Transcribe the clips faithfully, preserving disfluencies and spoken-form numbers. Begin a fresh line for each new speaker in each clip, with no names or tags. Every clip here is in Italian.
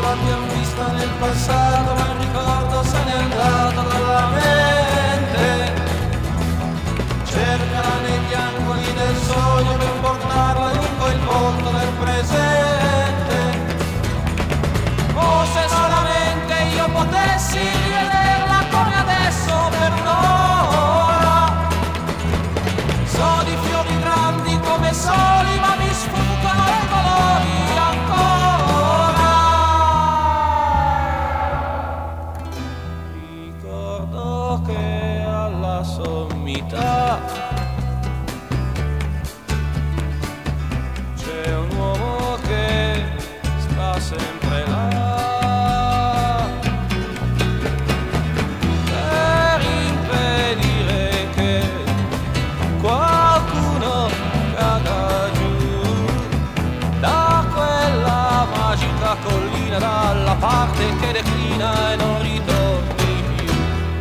l'abbiamo vista nel passato, ma il ricordo se n'è andato dalla mente. Cercala negli angoli del sogno per portarla lungo il volto del presente. Oh, se solamente io potessi rivederla come adesso per un'ora. So di fiori grandi come soli, ma mi sfuggono i colori ancora. Ricordo che alla sommità c'è un uomo che sta sempre là per impedire che qualcuno cada giù da quella magica collina, dalla parte che declina e non ritorni più.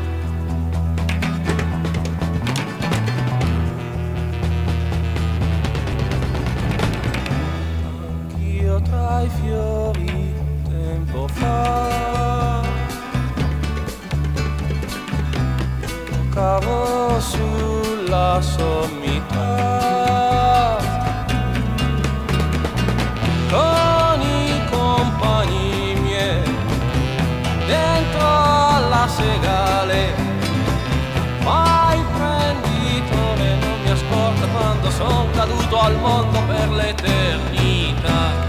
Anch'io tra i fiori tempo fa giocavo sulla sommità con i compagni miei dentro alla segale, ma il prenditore non mi ascolta quando son caduto al mondo per l'eternità.